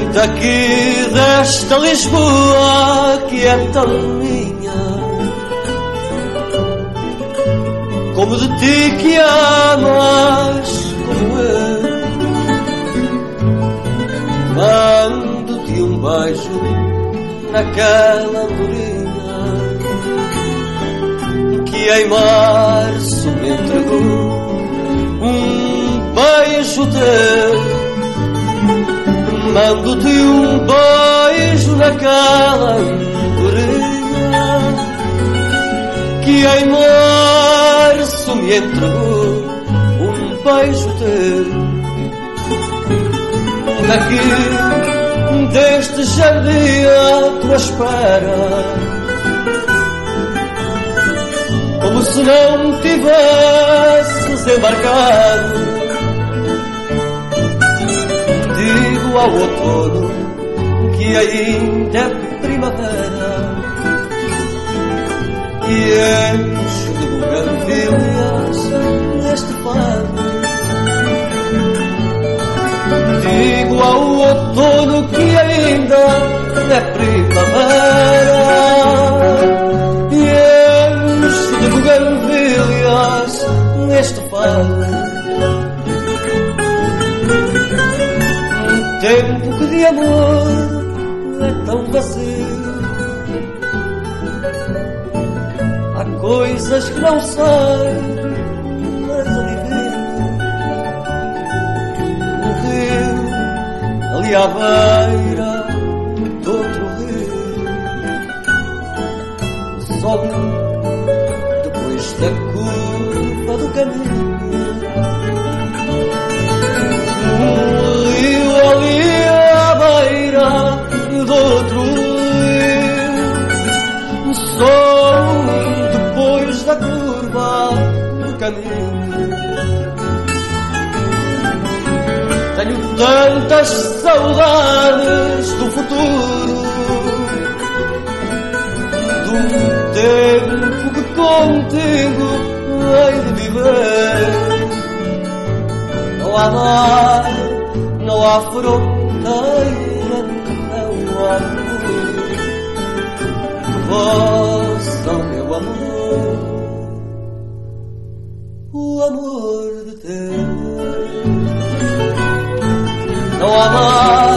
daqui desta Lisboa que é tão minha, como de ti que amas como eu. Mando-te um beijo naquela andorinha que em março me entregou. Um beijo teu, mando-te um beijo naquela andorinha que em março me entregou. Um beijo teu, daqui deste jardim à tua espera, como se não tivesses embarcado. Digo ao outono que ainda é primavera e enche de buganvílias neste fado. Digo ao outono que ainda é primavera e enche de buganvílias neste fado. Um tempo que de amor é tão vazio, há coisas que não sei, mas adivinho. Um rio ali à beira do outro rio sobe depois da curva do caminho. Um rio ali à beira do outro rio sobe depois da curva do caminho. Tenho tantas saudades do futuro, de um tempo que contigo hei de viver. Não há mar, não há fronteira, não há muro que possa o meu amor, o amor de Deus. Não há mar,